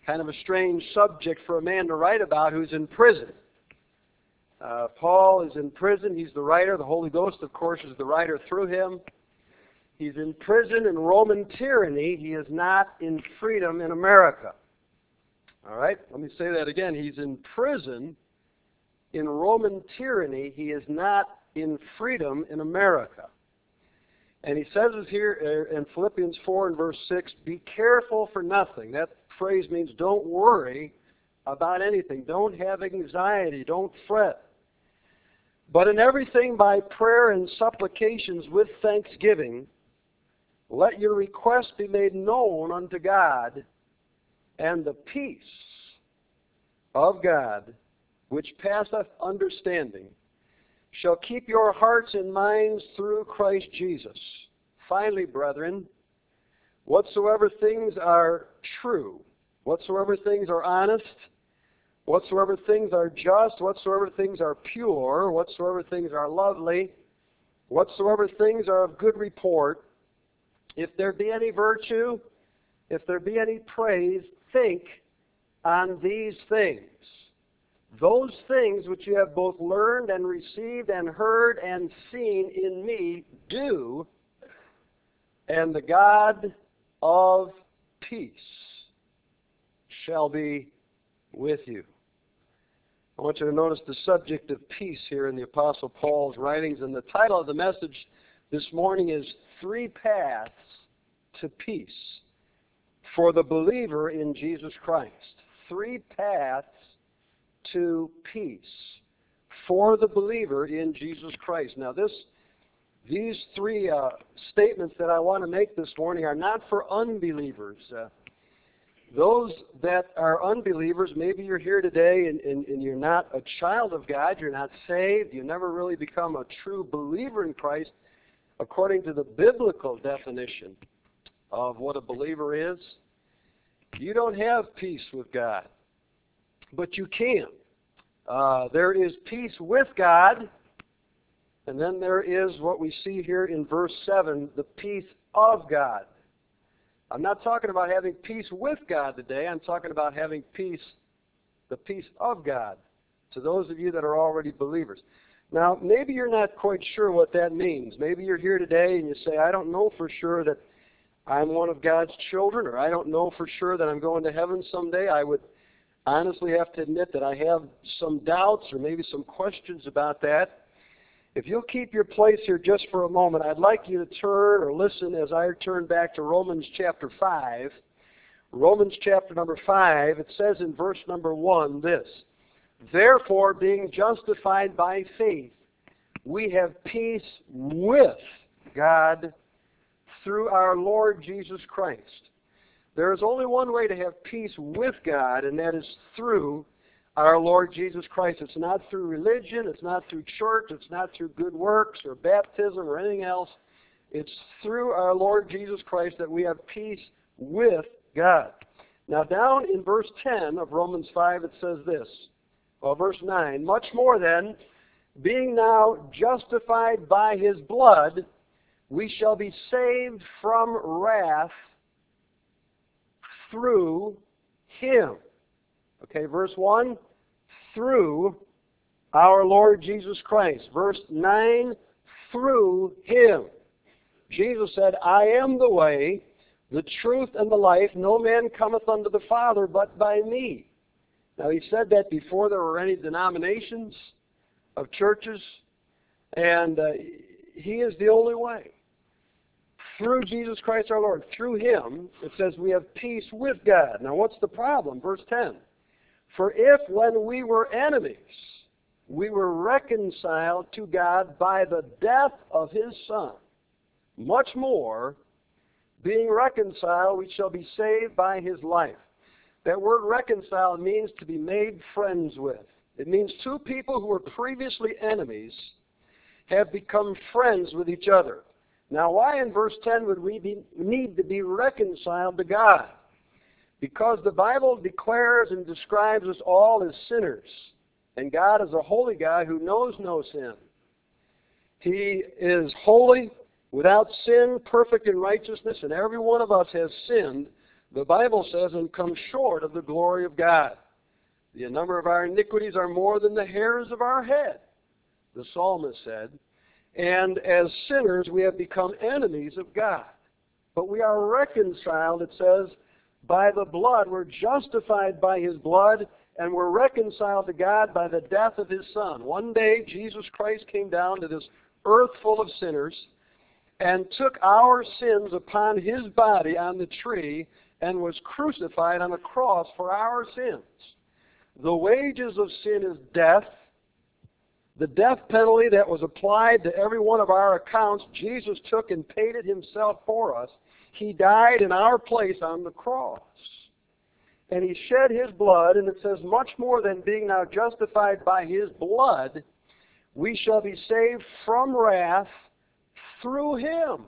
Kind of a strange subject for a man to write about who's in prison. Paul is in prison. He's the writer. The Holy Ghost, of course, is the writer through him. He's in prison in Roman tyranny. He is not in freedom in America. All right? Let me say that again. He's in prison in Roman tyranny. He is not in freedom in America. And he says it here in Philippians 4 and verse 6, be careful for nothing. That phrase means don't worry about anything. Don't have anxiety. Don't fret. But in everything by prayer and supplications with thanksgiving, let your requests be made known unto God, and the peace of God, which passeth understanding, shall keep your hearts and minds through Christ Jesus. Finally, brethren, whatsoever things are true, whatsoever things are honest, whatsoever things are just, whatsoever things are pure, whatsoever things are lovely, whatsoever things are of good report, if there be any virtue, if there be any praise, think on these things. Those things which you have both learned and received and heard and seen in me, do, and the God of peace shall be with you. I want you to notice the subject of peace here in the Apostle Paul's writings, and the title of the message this morning is Three Paths to Peace for the Believer in Jesus Christ. Three paths to peace for the believer in Jesus Christ. Now these three statements that I want to make this morning are not for unbelievers. Those that are unbelievers, maybe you're here today and you're not a child of God, you're not saved, you never really become a true believer in Christ according to the biblical definition of what a believer is. You don't have peace with God, but you can. There is peace with God, and then there is what we see here in verse 7, the peace of God. I'm not talking about having peace with God today. I'm talking about having peace, the peace of God, to those of you that are already believers. Now, maybe you're not quite sure what that means. Maybe you're here today and you say, I don't know for sure that I'm one of God's children, or I don't know for sure that I'm going to heaven someday. I would honestly have to admit that I have some doubts or maybe some questions about that. If you'll keep your place here just for a moment, I'd like you to turn or listen as I turn back to Romans chapter 5. Romans chapter number 5, it says in verse number 1 this, therefore, being justified by faith, we have peace with God through our Lord Jesus Christ. There is only one way to have peace with God, and that is through our Lord Jesus Christ. It's not through religion, it's not through church, it's not through good works or baptism or anything else. It's through our Lord Jesus Christ that we have peace with God. Now down in verse 10 of Romans 5 it says this, well, verse 9, much more then, being now justified by his blood, we shall be saved from wrath through him. Okay, verse 1, through our Lord Jesus Christ. Verse 9, through him. Jesus said, I am the way, the truth, and the life. No man cometh unto the Father but by me. Now, he said that before there were any denominations of churches, and he is the only way. Through Jesus Christ our Lord, through him, it says we have peace with God. Now, what's the problem? Verse 10. For if when we were enemies, we were reconciled to God by the death of his Son, much more, being reconciled, we shall be saved by his life. That word reconcile means to be made friends with. It means two people who were previously enemies have become friends with each other. Now, why in verse 10 would we need to be reconciled to God? Because the Bible declares and describes us all as sinners. And God is a holy God who knows no sin. He is holy, without sin, perfect in righteousness, and every one of us has sinned The Bible says, and come short of the glory of God. The number of our iniquities are more than the hairs of our head, the psalmist said. And as sinners, we have become enemies of God. But we are reconciled, it says, by the blood. We're justified by His blood, and we're reconciled to God by the death of His Son. One day, Jesus Christ came down to this earth full of sinners and took our sins upon His body on the tree and was crucified on a cross for our sins. The wages of sin is death. The death penalty that was applied to every one of our accounts, Jesus took and paid it Himself for us. He died in our place on the cross. And He shed His blood, and it says, much more than being now justified by His blood, we shall be saved from wrath through Him.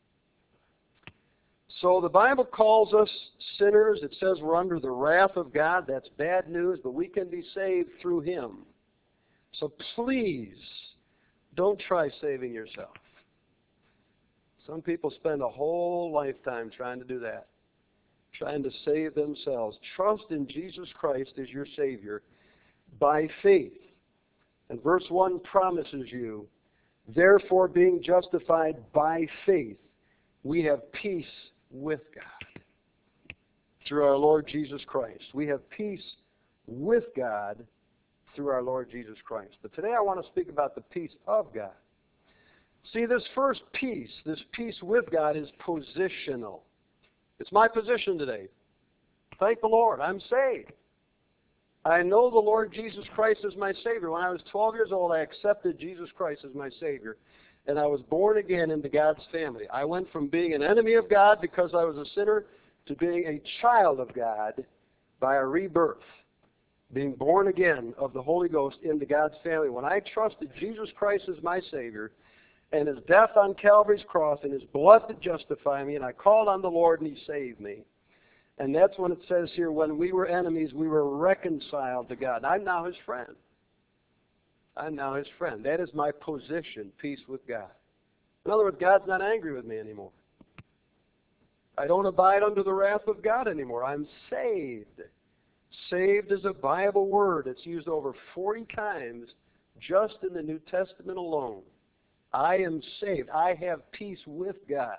So the Bible calls us sinners. It says we're under the wrath of God. That's bad news, but we can be saved through Him. So please, don't try saving yourself. Some people spend a whole lifetime trying to do that, trying to save themselves. Trust in Jesus Christ as your Savior by faith. And verse 1 promises you, therefore being justified by faith, we have peace with God through our Lord Jesus Christ. We have peace with God through our Lord Jesus Christ. But today I want to speak about the peace of God. See, this first peace, this peace with God, is positional. It's my position today. Thank the Lord, I'm saved. I know the Lord Jesus Christ is my Savior. When I was 12 years old, I accepted Jesus Christ as my Savior, and I was born again into God's family. I went from being an enemy of God because I was a sinner to being a child of God by a rebirth, being born again of the Holy Ghost into God's family. When I trusted Jesus Christ as my Savior and His death on Calvary's cross and His blood to justify me, and I called on the Lord and He saved me. And that's when it says here, when we were enemies, we were reconciled to God. I'm now His friend. I'm now His friend. That is my position, peace with God. In other words, God's not angry with me anymore. I don't abide under the wrath of God anymore. I'm saved. Saved is a Bible word. It's used over 40 times just in the New Testament alone. I am saved. I have peace with God.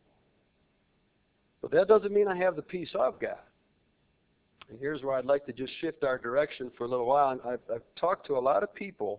But that doesn't mean I have the peace of God. And here's where I'd like to just shift our direction for a little while. I've talked to a lot of people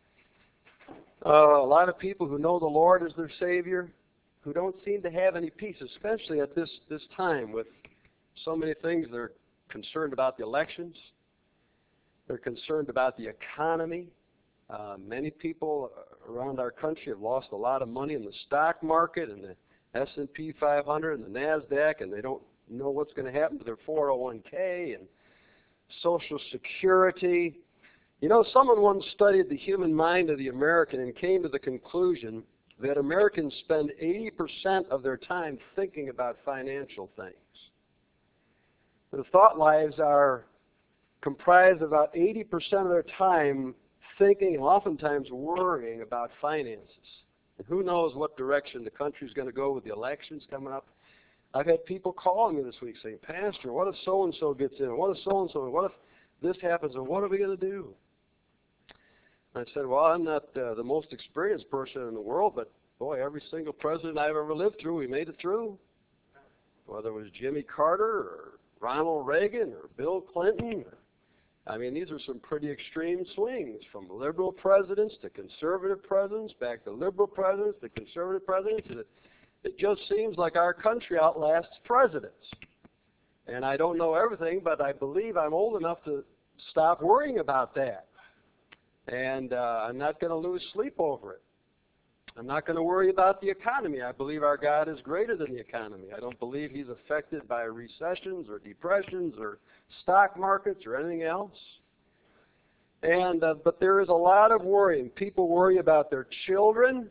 who know the Lord as their Savior, who don't seem to have any peace, especially at this time with so many things. They're concerned about the elections. They're concerned about the economy. Many people around our country have lost a lot of money in the stock market and the S&P 500 and the NASDAQ, and they don't know what's going to happen to their 401k and Social Security. You know, someone once studied the human mind of the American and came to the conclusion that Americans spend 80% of their time thinking about financial things. Their thought lives are comprised of about 80% of their time thinking and oftentimes worrying about finances. And who knows what direction the country's going to go with the elections coming up. I've had people calling me this week saying, Pastor, what if so-and-so gets in? What if so-and-so? What if this happens? And what are we going to do? And I said, well, I'm not the most experienced person in the world, but boy, every single president I've ever lived through, we made it through. Whether it was Jimmy Carter or Ronald Reagan or Bill Clinton. I mean, these are some pretty extreme swings, from liberal presidents to conservative presidents, back to liberal presidents to conservative presidents. And it just seems like our country outlasts presidents. And I don't know everything, but I believe I'm old enough to stop worrying about that. And I'm not going to lose sleep over it. I'm not going to worry about the economy. I believe our God is greater than the economy. I don't believe He's affected by recessions or depressions or stock markets or anything else. And but there is a lot of worrying. People worry about their children.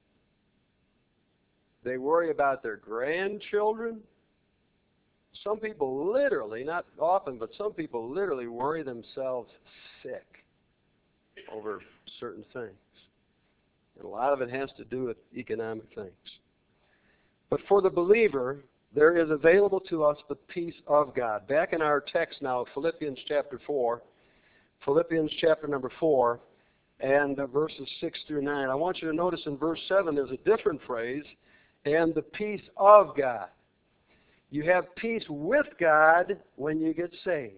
They worry about their grandchildren. Some people literally, not often, but some people literally worry themselves sick over certain things. And a lot of it has to do with economic things. But for the believer, there is available to us the peace of God. Back in our text now, Philippians chapter number 4, and verses 6 through 9. I want you to notice in verse 7 there's a different phrase, and the peace of God. You have peace with God when you get saved.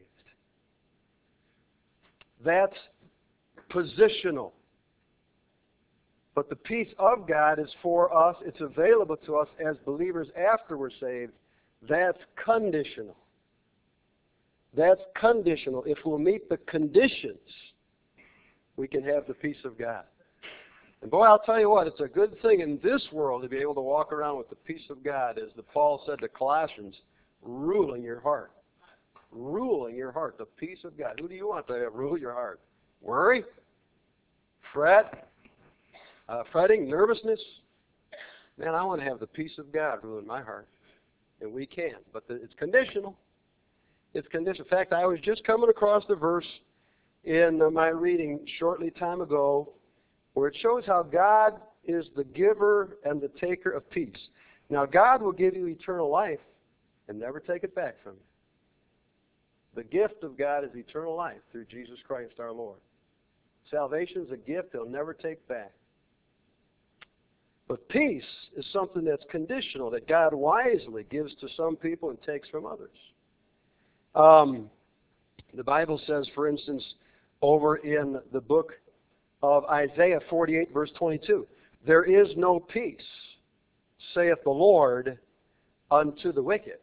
That's positional. But the peace of God is for us. It's available to us as believers after we're saved. That's conditional. That's conditional. If we'll meet the conditions, we can have the peace of God. And boy, I'll tell you what, it's a good thing in this world to be able to walk around with the peace of God, as Paul said to Colossians, ruling your heart. Ruling your heart, the peace of God. Who do you want to have rule your heart? Worry? Fret? Fretting? Nervousness? Man, I want to have the peace of God ruling my heart. And we can. But it's conditional. It's conditional. In fact, I was just coming across the verse in my reading shortly time ago where it shows how God is the giver and the taker of peace. Now, God will give you eternal life and never take it back from you. The gift of God is eternal life through Jesus Christ our Lord. Salvation is a gift He'll never take back. But peace is something that's conditional, that God wisely gives to some people and takes from others. The Bible says, for instance, over in the book of Isaiah 48, verse 22, there is no peace, saith the Lord, unto the wicked.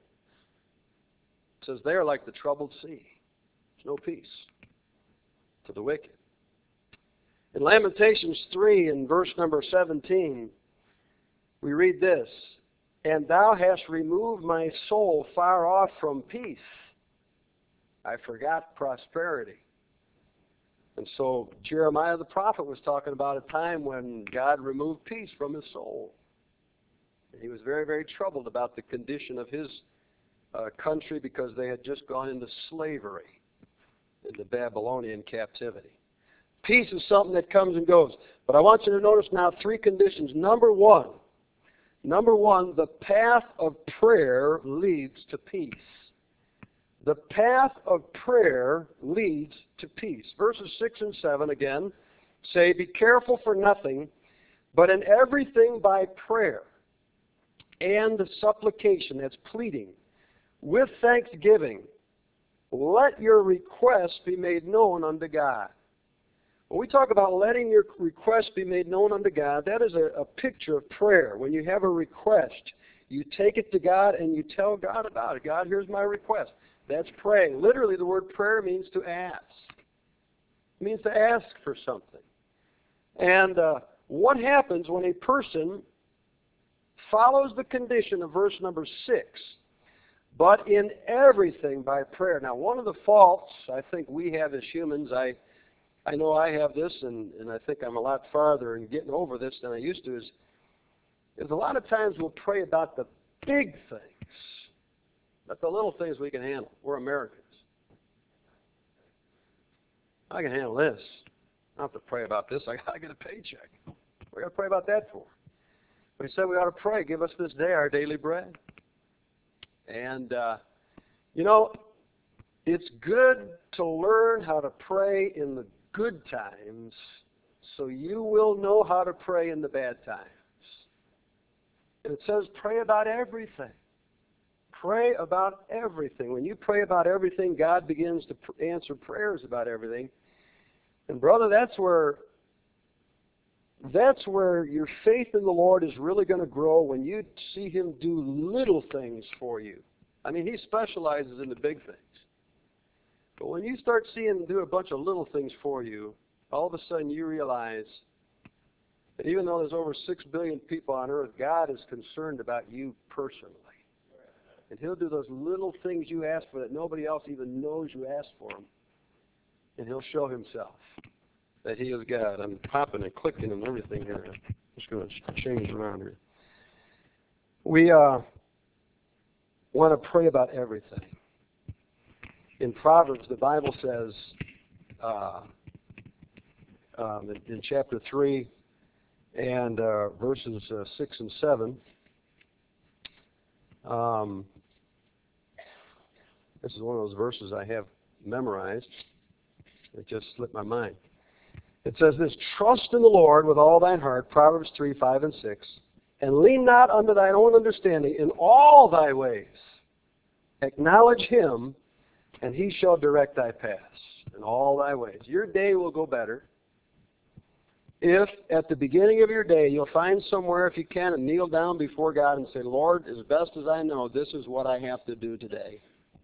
It says they are like the troubled sea. There's no peace to the wicked. In Lamentations 3, in verse number 17, we read this, and thou hast removed my soul far off from peace. I forgot prosperity. And so Jeremiah the prophet was talking about a time when God removed peace from his soul. And he was very, very troubled about the condition of his country because they had just gone into slavery in the Babylonian captivity. Peace is something that comes and goes. But I want you to notice now three conditions. Number one, the path of prayer leads to peace. The path of prayer leads to peace. Verses 6 and 7 again say, be careful for nothing, but in everything by prayer and supplication, that's pleading, with thanksgiving, let your requests be made known unto God. When we talk about letting your requests be made known unto God, that is a picture of prayer. When you have a request, you take it to God and you tell God about it. God, here's my request. That's praying. Literally, the word prayer means to ask. It means to ask for something. And what happens when a person follows the condition of verse number 6, but in everything by prayer? Now, one of the faults I think we have as humans, I know I have this, and I think I'm a lot farther in getting over this than I used to, is a lot of times we'll pray about the big things, but the little things we can handle. We're Americans. I can handle this. I don't have to pray about this. I get a paycheck. We got to pray about that for. But he said we ought to pray. Give us this day our daily bread. And, it's good to learn how to pray in the good times so you will know how to pray in the bad times. And it says pray about everything. Pray about everything. When you pray about everything, God begins to answer prayers about everything. And brother, that's where your faith in the Lord is really going to grow, when you see Him do little things for you. I mean, He specializes in the big things. But when you start seeing Him do a bunch of little things for you, all of a sudden you realize that even though there's over 6 billion people on earth, God is concerned about you personally. And He'll do those little things you ask for that nobody else even knows you asked for Him. And He'll show Himself that He is God. I'm popping and clicking and everything here. I'm just going to change around here. We want to pray about everything. In Proverbs, the Bible says, in chapter 3 and verses 6 and 7, This is one of those verses I have memorized. It just slipped my mind. It says this, trust in the Lord with all thine heart, Proverbs 3, 5, and 6, and lean not unto thine own understanding. In all thy ways acknowledge him, and he shall direct thy paths in all thy ways. Your day will go better if at the beginning of your day you'll find somewhere, if you can, and kneel down before God and say, Lord, as best as I know, this is what I have to do today.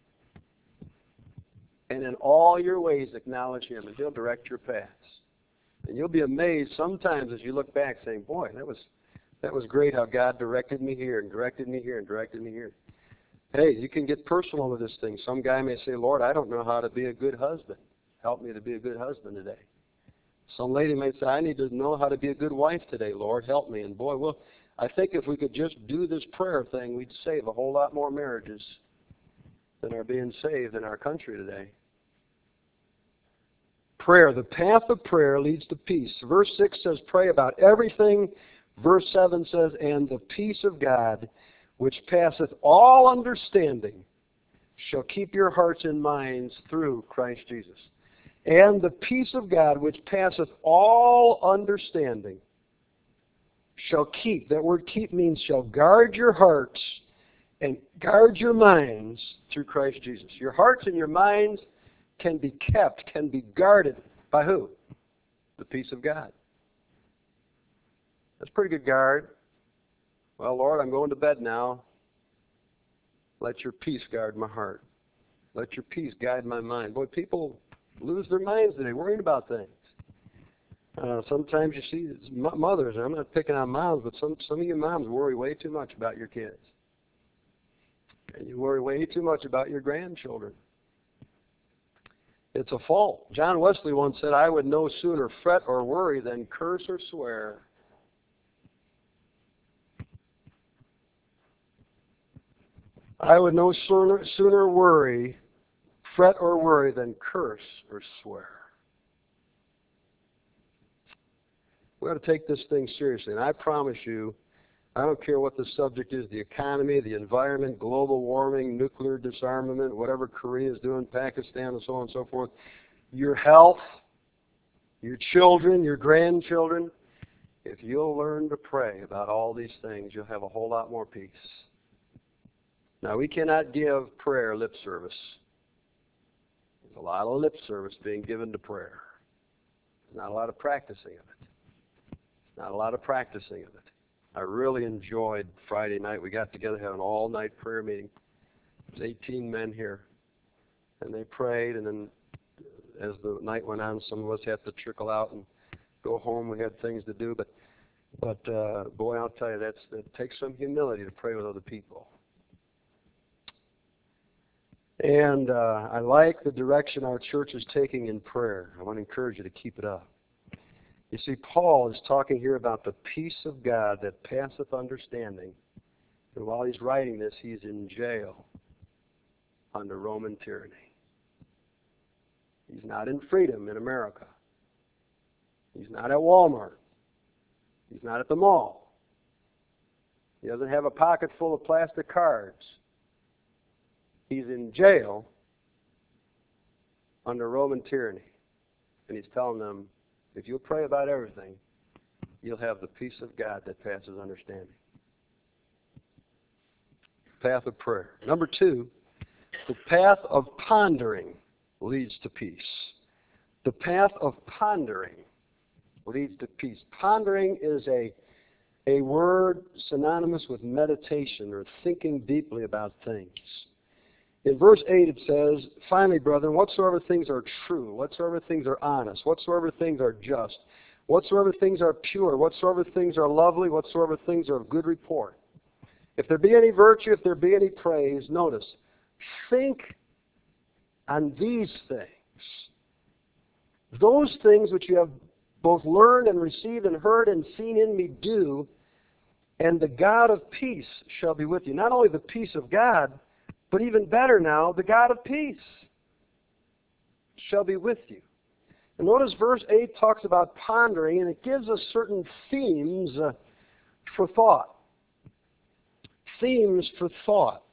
And in all your ways acknowledge him, and he'll direct your paths. And you'll be amazed sometimes as you look back saying, boy, that was great how God directed me here and directed me here and directed me here. Hey, you can get personal with this thing. Some guy may say, Lord, I don't know how to be a good husband. Help me to be a good husband today. Some lady may say, I need to know how to be a good wife today, Lord. Help me. And boy, well, I think if we could just do this prayer thing, we'd save a whole lot more marriages than are being saved in our country today. Prayer. The path of prayer leads to peace. Verse 6 says, pray about everything. Verse 7 says, and the peace of God, which passeth all understanding, shall keep your hearts and minds through Christ Jesus. And the peace of God, which passeth all understanding, shall keep. That word keep means shall guard your hearts and guard your minds through Christ Jesus. Your hearts and your minds can be kept, can be guarded by who? The peace of God. That's a pretty good guard. Well, Lord, I'm going to bed now. Let your peace guard my heart. Let your peace guide my mind. Boy, people lose their minds today worrying about things. Sometimes you see mothers, and I'm not picking on moms, but some of you moms worry way too much about your kids. And you worry way too much about your grandchildren. It's a fault. John Wesley once said, I would no sooner fret or worry than curse or swear. I would no sooner worry, fret or worry than curse or swear. We ought to take this thing seriously. And I promise you, I don't care what the subject is, the economy, the environment, global warming, nuclear disarmament, whatever Korea is doing, Pakistan, and so on and so forth, your health, your children, your grandchildren, if you'll learn to pray about all these things, you'll have a whole lot more peace. Now, we cannot give prayer lip service. There's a lot of lip service being given to prayer. There's not a lot of practicing of it. Not a lot of practicing of it. I really enjoyed Friday night. We got together, had an all-night prayer meeting. There's 18 men here. And they prayed, and then as the night went on, some of us had to trickle out and go home. We had things to do. But boy, I'll tell you, it takes some humility to pray with other people. And I like the direction our church is taking in prayer. I want to encourage you to keep it up. You see, Paul is talking here about the peace of God that passeth understanding. And while he's writing this, he's in jail under Roman tyranny. He's not in freedom in America. He's not at Walmart. He's not at the mall. He doesn't have a pocket full of plastic cards. He's in jail under Roman tyranny. And he's telling them, if you'll pray about everything, you'll have the peace of God that passes understanding. Path of prayer. Number 2, the path of pondering leads to peace. The path of pondering leads to peace. Pondering is a word synonymous with meditation or thinking deeply about things. In verse 8 it says, finally, brethren, whatsoever things are true, whatsoever things are honest, whatsoever things are just, whatsoever things are pure, whatsoever things are lovely, whatsoever things are of good report. If there be any virtue, if there be any praise, notice, think on these things. Those things which you have both learned and received and heard and seen in me do, and the God of peace shall be with you. Not only the peace of God, but even better now, the God of peace shall be with you. And notice verse 8 talks about pondering, and it gives us certain themes for thought. Themes for thought.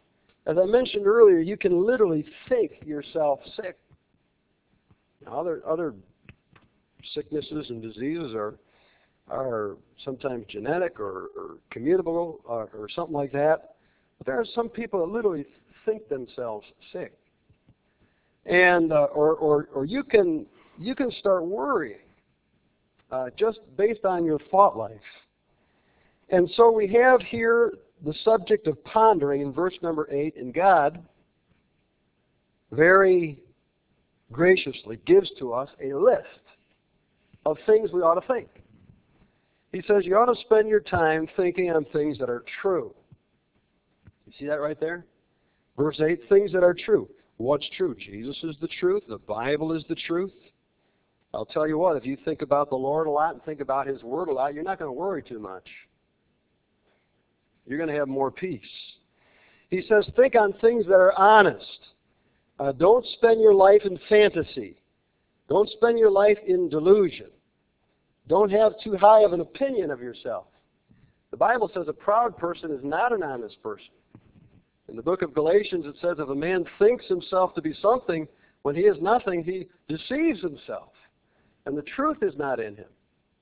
As I mentioned earlier, you can literally think yourself sick. Now, other sicknesses and diseases are sometimes genetic or communicable or something like that. But there are some people that literally think themselves sick, and or you can start worrying just based on your thought life. And so we have here the subject of pondering in verse number 8, and God very graciously gives to us a list of things we ought to think. He says you ought to spend your time thinking on things that are true. You see that right there? Verse 8, things that are true. What's true? Jesus is the truth. The Bible is the truth. I'll tell you what, if you think about the Lord a lot and think about His Word a lot, you're not going to worry too much. You're going to have more peace. He says, think on things that are honest. Don't spend your life in fantasy. Don't spend your life in delusion. Don't have too high of an opinion of yourself. The Bible says a proud person is not an honest person. In the book of Galatians, it says if a man thinks himself to be something, when he is nothing, he deceives himself. And the truth is not in him.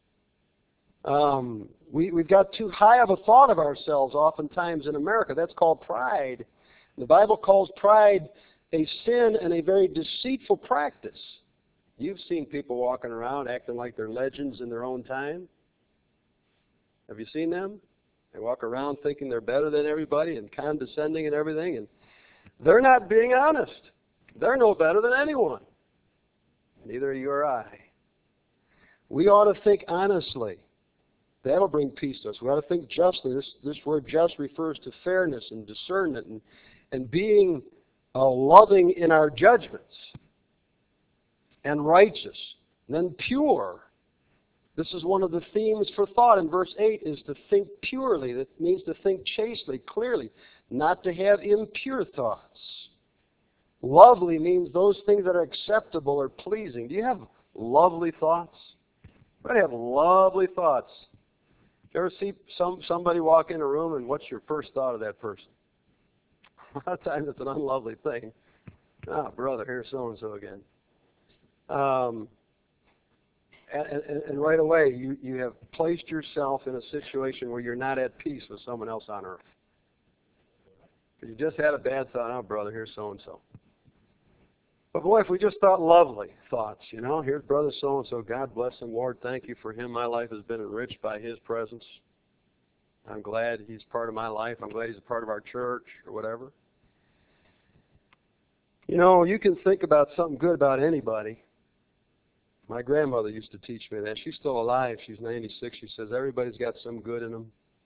We've got too high of a thought of ourselves oftentimes in America. That's called pride. The Bible calls pride a sin and a very deceitful practice. You've seen people walking around acting like they're legends in their own time. Have you seen them? They walk around thinking they're better than everybody and condescending and everything, and they're not being honest. They're no better than anyone. Neither are you or I. We ought to think honestly. That'll bring peace to us. We ought to think justly. This word just refers to fairness and discernment and being loving in our judgments, and righteous, and then pure. This is one of the themes for thought in verse 8, is to think purely. That means to think chastely, clearly, not to have impure thoughts. Lovely means those things that are acceptable or pleasing. Do you have lovely thoughts? You have lovely thoughts. You ever see somebody walk in a room, and what's your first thought of that person? A lot of times it's an unlovely thing. Oh, brother, here's so-and-so again. And right away, you have placed yourself in a situation where you're not at peace with someone else on earth. You just had a bad thought, oh, brother, here's so-and-so. But boy, if we just thought lovely thoughts, here's brother so-and-so, God bless him, Lord, thank you for him. My life has been enriched by his presence. I'm glad he's part of my life. I'm glad he's a part of our church or whatever. You can think about something good about anybody. My grandmother used to teach me that. She's still alive. She's 96. She says everybody's got some good in them.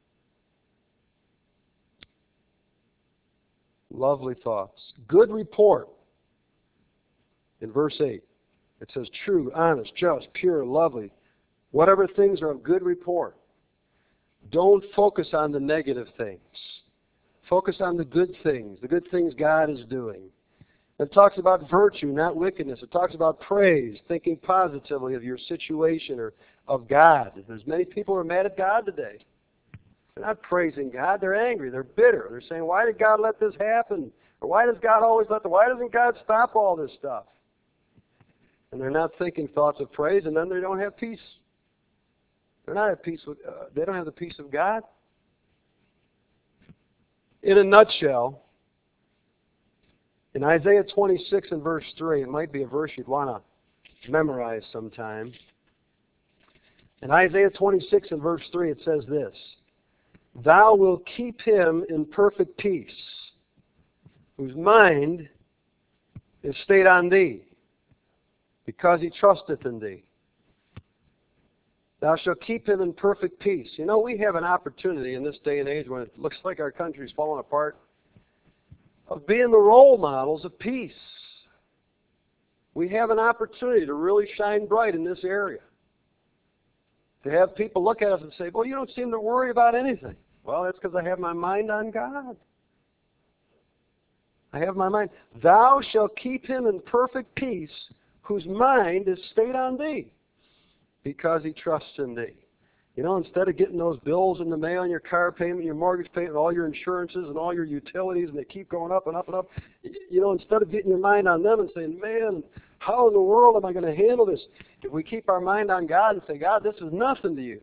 Lovely thoughts. Good report. In verse 8, it says true, honest, just, pure, lovely. Whatever things are of good report. Don't focus on the negative things. Focus on the good things God is doing. It talks about virtue, not wickedness. It talks about praise, thinking positively of your situation or of God. There's many people who are mad at God today. They're not praising God. They're angry. They're bitter. They're saying, why did God let this happen? Or why does God always why doesn't God stop all this stuff? And they're not thinking thoughts of praise, and then they don't have peace. They're not at peace with, they don't have the peace of God. In a nutshell, in Isaiah 26 and verse 3, it might be a verse you'd want to memorize sometime. In Isaiah 26 and verse 3, it says this, Thou wilt keep him in perfect peace, whose mind is stayed on thee, because he trusteth in thee. Thou shalt keep him in perfect peace. We have an opportunity in this day and age when it looks like our country's falling apart of being the role models of peace. We have an opportunity to really shine bright in this area. To have people look at us and say, well, you don't seem to worry about anything. Well, that's because I have my mind on God. I have my mind. Thou shalt keep him in perfect peace, whose mind is stayed on thee, because he trusts in thee. You know, instead of getting those bills in the mail and your car payment, your mortgage payment, all your insurances and all your utilities, and they keep going up and up and up, you know, instead of getting your mind on them and saying, man, how in the world am I going to handle this? If we keep our mind on God and say, God, this is nothing to you.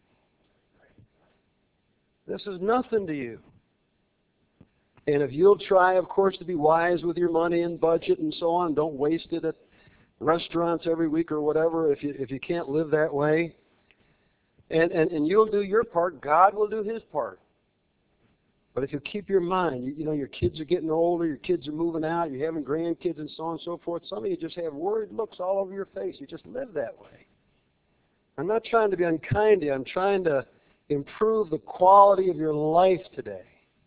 This is nothing to you. And if you'll try, of course, to be wise with your money and budget and so on, don't waste it at restaurants every week or whatever if you can't live that way. And you'll do your part, God will do His part. But if you keep your mind, you know, your kids are getting older, your kids are moving out, you're having grandkids and so on and so forth. Some of you just have worried looks all over your face. You just live that way. I'm not trying to be unkind to you. I'm trying to improve the quality of your life today.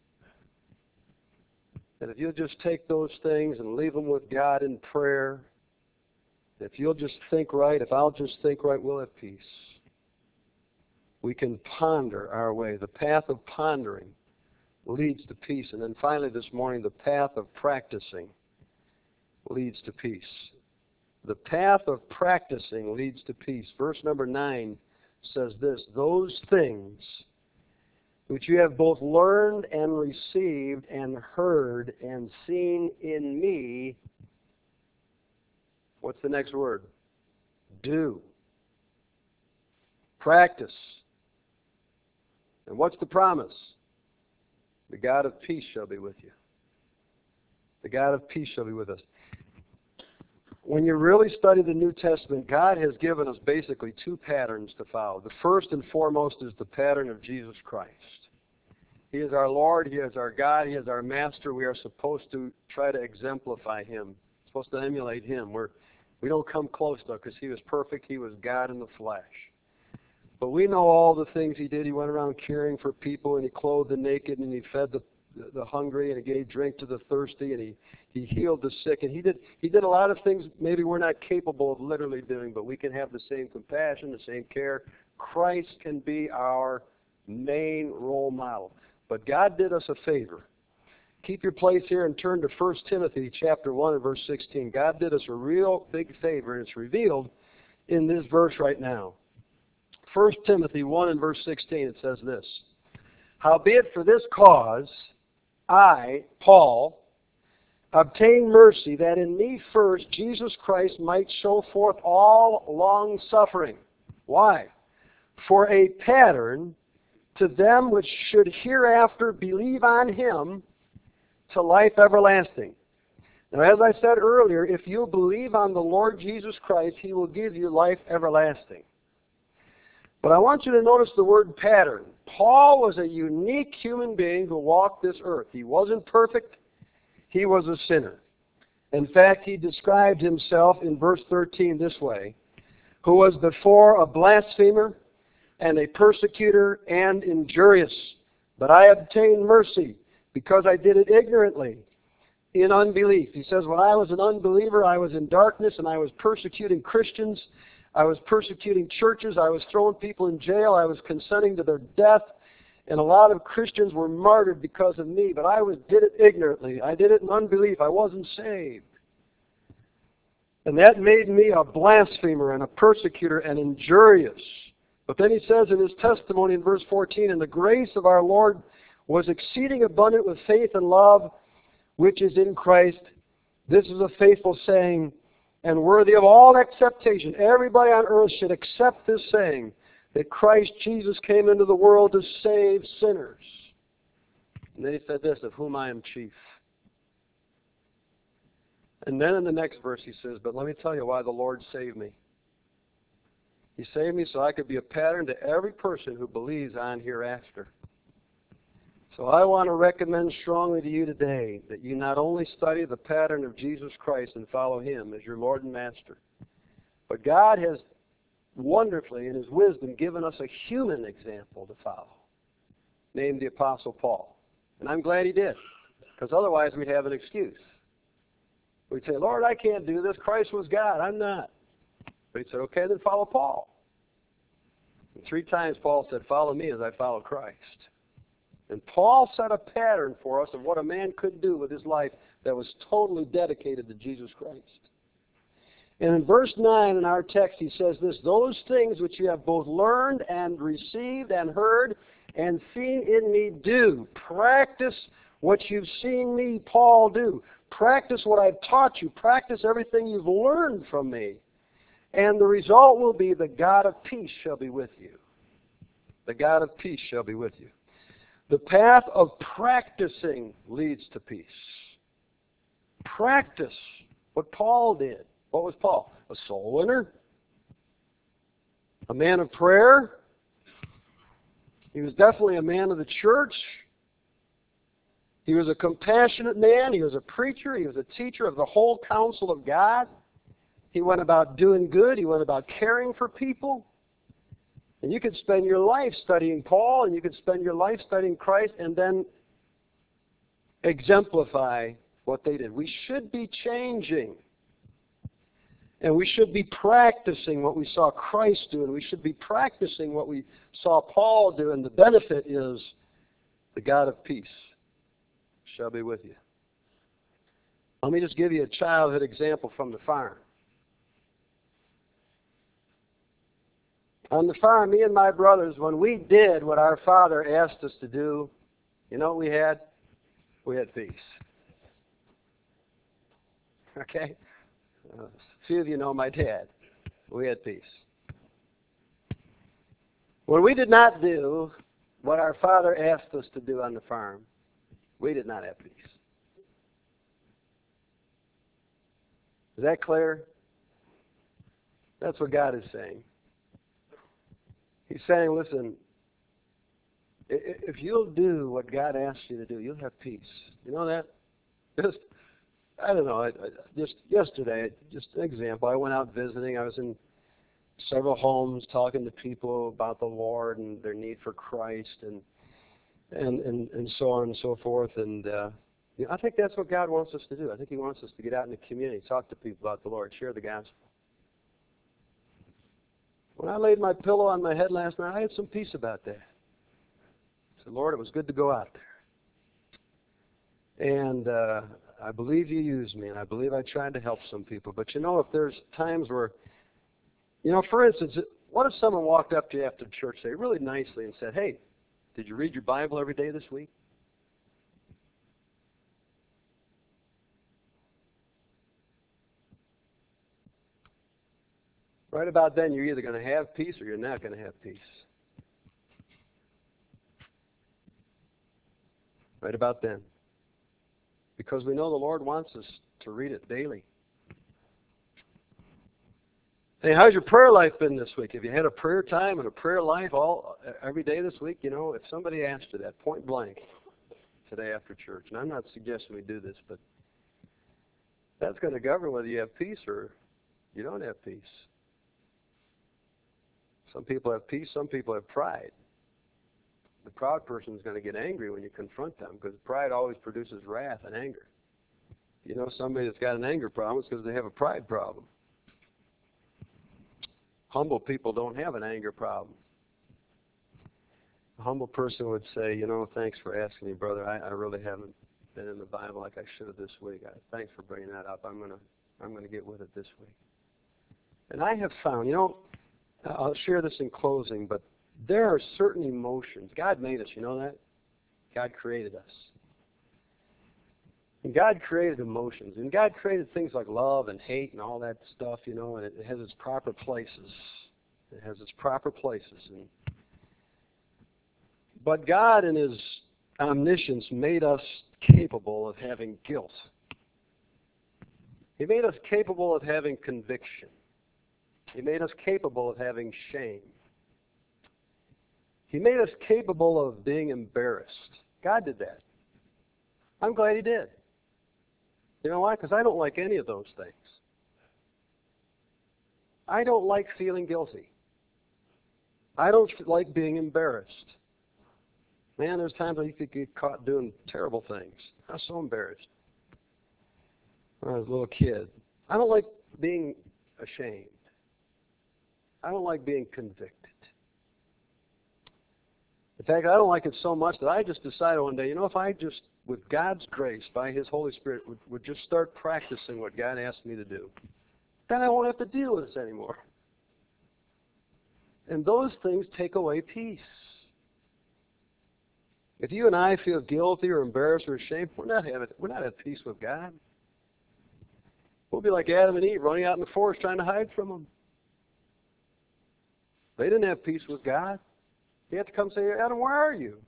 And if you'll just take those things and leave them with God in prayer, if you'll just think right, if I'll just think right, we'll have peace. We can ponder our way. The path of pondering leads to peace. And then finally this morning, the path of practicing leads to peace. The path of practicing leads to peace. Verse number 9 says this, those things which you have both learned and received and heard and seen in me, what's the next word? Do. Practice. And what's the promise? The God of peace shall be with you. The God of peace shall be with us. When you really study the New Testament, God has given us basically two patterns to follow. The first and foremost is the pattern of Jesus Christ. He is our Lord. He is our God. He is our Master. We are supposed to try to exemplify Him. We're supposed to emulate Him. We don't come close, though, because He was perfect. He was God in the flesh. But we know all the things He did. He went around caring for people, and He clothed the naked, and He fed the hungry, and He gave drink to the thirsty, and He healed the sick. And He did a lot of things maybe we're not capable of literally doing, but we can have the same compassion, the same care. Christ can be our main role model. But God did us a favor. Keep your place here and turn to 1 Timothy chapter 1 and verse 16. God did us a real big favor, and it's revealed in this verse right now. 1 Timothy 1 and verse 16, it says this, howbeit for this cause I, Paul, obtain mercy that in me first Jesus Christ might show forth all long suffering. Why? For a pattern to them which should hereafter believe on Him to life everlasting. Now, as I said earlier, if you believe on the Lord Jesus Christ, He will give you life everlasting. But I want you to notice the word pattern. Paul was a unique human being who walked this earth. He wasn't perfect. He was a sinner. In fact, he described himself in verse 13 this way, who was before a blasphemer and a persecutor and injurious. But I obtained mercy because I did it ignorantly in unbelief. He says, when I was an unbeliever, I was in darkness and I was persecuting Christians. I was persecuting churches. I was throwing people in jail. I was consenting to their death. And a lot of Christians were martyred because of me. But I did it ignorantly. I did it in unbelief. I wasn't saved. And that made me a blasphemer and a persecutor and injurious. But then he says in his testimony in verse 14, and the grace of our Lord was exceeding abundant with faith and love, which is in Christ. This is a faithful saying and worthy of all acceptation. Everybody on earth should accept this saying, that Christ Jesus came into the world to save sinners. And then he said this, of whom I am chief. And then in the next verse he says, but let me tell you why the Lord saved me. He saved me so I could be a pattern to every person who believes on hereafter. So I want to recommend strongly to you today that you not only study the pattern of Jesus Christ and follow Him as your Lord and Master, but God has wonderfully, in His wisdom, given us a human example to follow, named the Apostle Paul. And I'm glad He did, because otherwise we'd have an excuse. We'd say, Lord, I can't do this. Christ was God. I'm not. But He said, okay, then follow Paul. And 3 times Paul said, follow me as I follow Christ. And Paul set a pattern for us of what a man could do with his life that was totally dedicated to Jesus Christ. And in verse 9 in our text, he says this, those things which you have both learned and received and heard and seen in me do. Practice what you've seen me, Paul, do. Practice what I've taught you. Practice everything you've learned from me. And the result will be the God of peace shall be with you. The God of peace shall be with you. The path of practicing leads to peace. Practice what Paul did. What was Paul? A soul winner. A man of prayer. He was definitely a man of the church. He was a compassionate man. He was a preacher. He was a teacher of the whole counsel of God. He went about doing good. He went about caring for people. And you could spend your life studying Paul, and you could spend your life studying Christ, and then exemplify what they did. We should be changing. And we should be practicing what we saw Christ do, and we should be practicing what we saw Paul do, and the benefit is the God of peace shall be with you. Let me just give you a childhood example from the farm. On the farm, me and my brothers, when we did what our father asked us to do, you know what we had? We had peace. Okay? A few of you know my dad. We had peace. When we did not do what our father asked us to do on the farm, we did not have peace. Is that clear? That's what God is saying. He's saying, listen, if you'll do what God asks you to do, you'll have peace. You know that? Just, I don't know, just yesterday, just an example, I went out visiting. I was in several homes talking to people about the Lord and their need for Christ and so on and so forth. And you know, I think that's what God wants us to do. I think He wants us to get out in the community, talk to people about the Lord, share the gospel. When I laid my pillow on my head last night, I had some peace about that. I said, Lord, it was good to go out there. And I believe You used me, and I believe I tried to help some people. But you know, if there's times where, you know, for instance, what if someone walked up to you after church, say really nicely, and said, hey, did you read your Bible every day this week? Right about then, you're either going to have peace or you're not going to have peace. Right about then. Because we know the Lord wants us to read it daily. Hey, how's your prayer life been this week? Have you had a prayer time and a prayer life every day this week? You know, if somebody asked you that point blank today after church, and I'm not suggesting we do this, but that's going to govern whether you have peace or you don't have peace. Some people have peace, some people have pride. The proud person is going to get angry when you confront them because pride always produces wrath and anger. You know, somebody that's got an anger problem is because they have a pride problem. Humble people don't have an anger problem. A humble person would say, you know, thanks for asking me, brother. I really haven't been in the Bible like I should have this week. Thanks for bringing that up. I'm gonna get with it this week. And I have found, you know, I'll share this in closing, but there are certain emotions. God made us, you know that? God created us. And God created emotions. And God created things like love and hate and all that stuff, you know, and it has its proper places. It has its proper places. But God in His omniscience made us capable of having guilt. He made us capable of having conviction. He made us capable of having shame. He made us capable of being embarrassed. God did that. I'm glad He did. You know why? Because I don't like any of those things. I don't like feeling guilty. I don't like being embarrassed. Man, there's times when you could get caught doing terrible things. I was so embarrassed when I was a little kid. I don't like being ashamed. I don't like being convicted. In fact, I don't like it so much that I just decided one day, you know, if I just, with God's grace, by His Holy Spirit, would just start practicing what God asked me to do, Then I won't have to deal with this anymore. And those things take away peace. If you and I feel guilty or embarrassed or ashamed, we're not at peace with God. We'll be like Adam and Eve running out in the forest trying to hide from Him. They didn't have peace with God. He had to come say, Adam, where are you?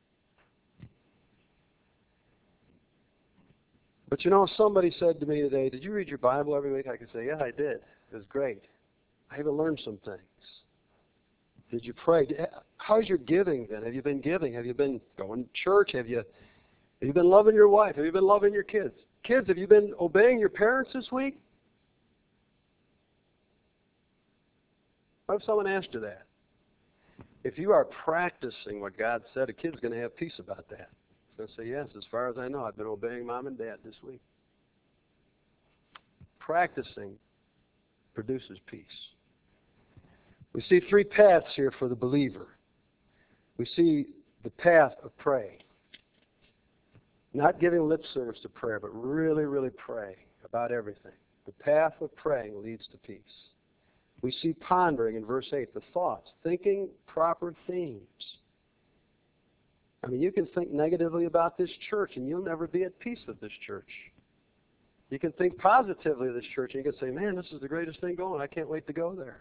But you know, somebody said to me today, did you read your Bible every week? I could say, yeah, I did. It was great. I even learned some things. Did you pray? How's your giving then? Have you been giving? Have you been going to church? Have you been loving your wife? Have you been loving your kids? Kids, have you been obeying your parents this week? What if someone asked you that? If you are practicing what God said, a kid's going to have peace about that. He's going to say, yes, as far as I know, I've been obeying Mom and Dad this week. Practicing produces peace. We see three paths here for the believer. We see the path of praying. Not giving lip service to prayer, but really, really pray about everything. The path of praying leads to peace. We see pondering in verse 8, the thoughts, thinking proper themes. I mean, you can think negatively about this church, and you'll never be at peace with this church. You can think positively of this church, and you can say, man, this is the greatest thing going. I can't wait to go there.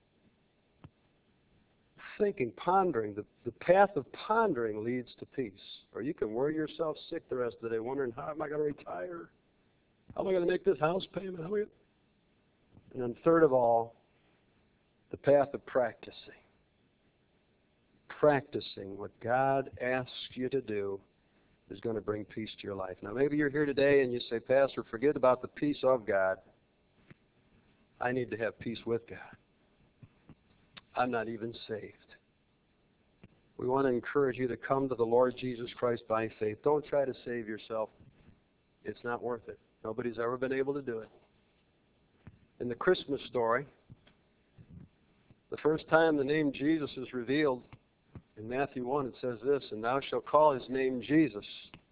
Thinking, pondering, the path of pondering leads to peace. Or you can worry yourself sick the rest of the day wondering, how am I going to retire? How am I going to make this house payment? And then third of all, the path of practicing. Practicing what God asks you to do is going to bring peace to your life. Now maybe you're here today and you say, Pastor, forget about the peace of God. I need to have peace with God. I'm not even saved. We want to encourage you to come to the Lord Jesus Christ by faith. Don't try to save yourself. It's not worth it. Nobody's ever been able to do it. In the Christmas story, the first time the name Jesus is revealed, in Matthew 1 it says this, and thou shalt call his name Jesus,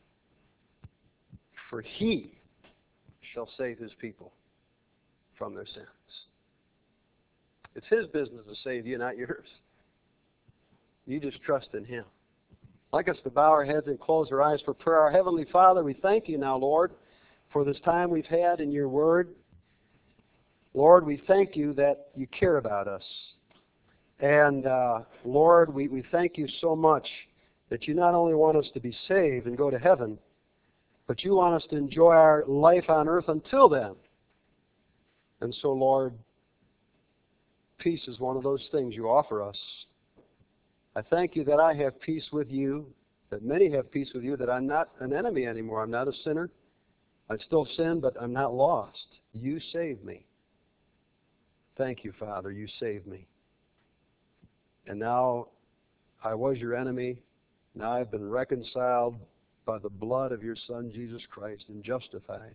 for he shall save his people from their sins. It's his business to save you, not yours. You just trust in him. I'd like us to bow our heads and close our eyes for prayer. Our Heavenly Father, we thank you now, Lord, for this time we've had in your word. Lord, we thank you that you care about us. And Lord, we thank you so much that you not only want us to be saved and go to heaven, but you want us to enjoy our life on earth until then. And so, Lord, peace is one of those things you offer us. I thank you that I have peace with you, that many have peace with you, that I'm not an enemy anymore. I'm not a sinner. I still sin, but I'm not lost. You saved me. Thank you, Father. You saved me. And now I was your enemy. Now I've been reconciled by the blood of your Son, Jesus Christ, and justified.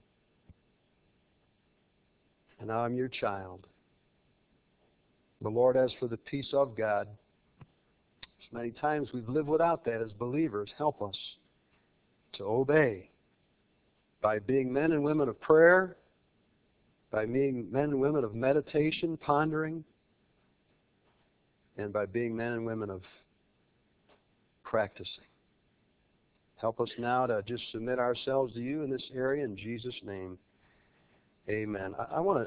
And now I'm your child. The Lord, as for the peace of God, many times we've lived without that as believers. Help us to obey by being men and women of prayer, by being men and women of meditation, pondering, and by being men and women of practicing. Help us now to just submit ourselves to you in this area in Jesus' name. Amen. I want to